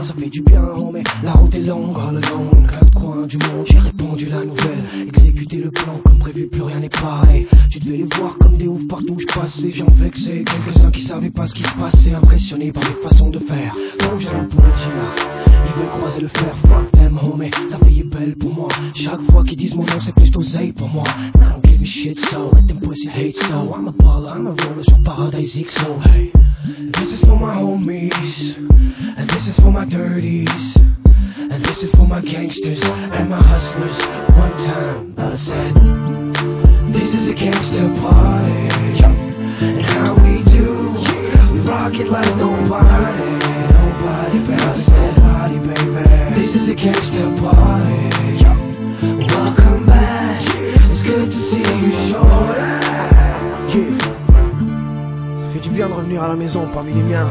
ça fait du bien, mais la route est longue, all alone. Quatre coins du monde, j'ai répondu la nouvelle. Exécuter le plan comme prévu, plus rien n'est pareil. Tu devais les voir comme des oufs partout où je passais. J'en vexais quelques-uns qui savaient pas ce qui se passait, impressionnés par les façons de faire. Donc j'ai pour le dire, ils veulent croiser le fer, fuck them, homie. La vie est belle pour moi. Chaque fois qu'ils disent mon nom, c'est plus d'oseille pour moi. I don't give a shit, so let them pussies hate, so I'm a baller, I'm a roller sur Paradise X, so hey. This is for my homies, and this is for my dirties, and this is for my gangsters and my hustlers. One time I said, this is a gangster party, and how we do, we rock it like nobody, nobody but I said, party baby. This is a gangster party, welcome back, it's good to see you short. Yeah. Ça fait du bien de revenir à la maison parmi les miens.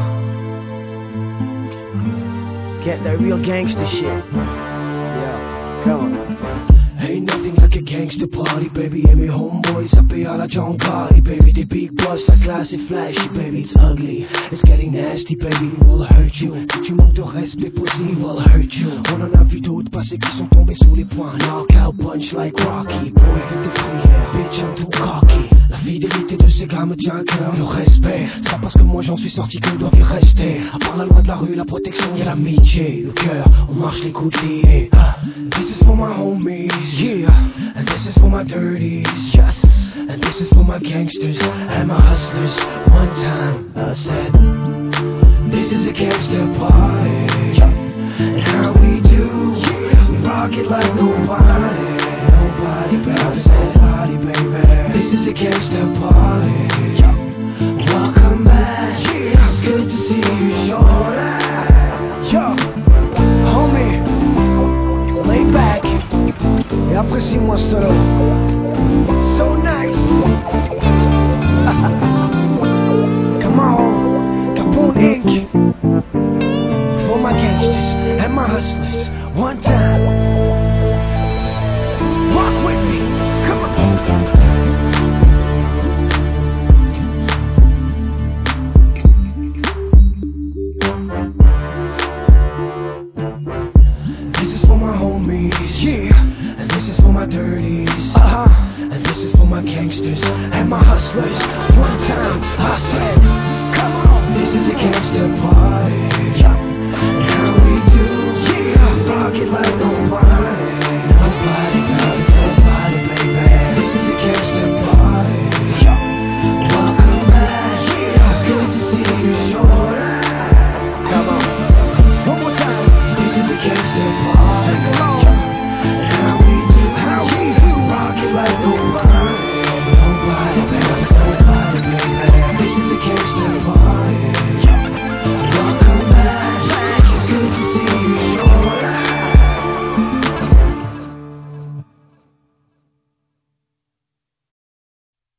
Get that real gangster shit. Yeah, come on. Ain't nothing like a gangster party, baby. Et mes homeboys, ça paye à la John Gotti, baby. Des big boss, la classe est flashy, baby. It's ugly, it's getting nasty, baby. We'll hurt you. Si tu manques de respect, pussy, we'll hurt you. On en a vu d'autres passer qui sont tombés sous les poings. Knockout punch like Rocky. Boy, avec des prières, bitch, I'm too cocky. La fidélité de ces gars me tient à cœur, le respect. C'est pas parce que moi j'en suis sorti que doivent y rester. À part la loi de la rue, la protection, y'a l'amitié. Le cœur, on marche les coudes liés. This is for my homies, yeah. And this is for my dirties, yes. And this is for my gangsters and my hustlers. One time I said, this is a gangster party, and how we do, we rock it like nobody, nobody but I said, party baby. This is a gangster party, welcome back, it's good to see you short. Yo, homie, lay back et apprécie-moi solo. So nice. Come on, Capone Inc. For my gangsters and my hustlers. One time. Rock with me. Come on. This is for my homies, yeah. And this is for my dirties, and this is for my gangsters and my hustlers. One time I said, come on, this is a gangster party.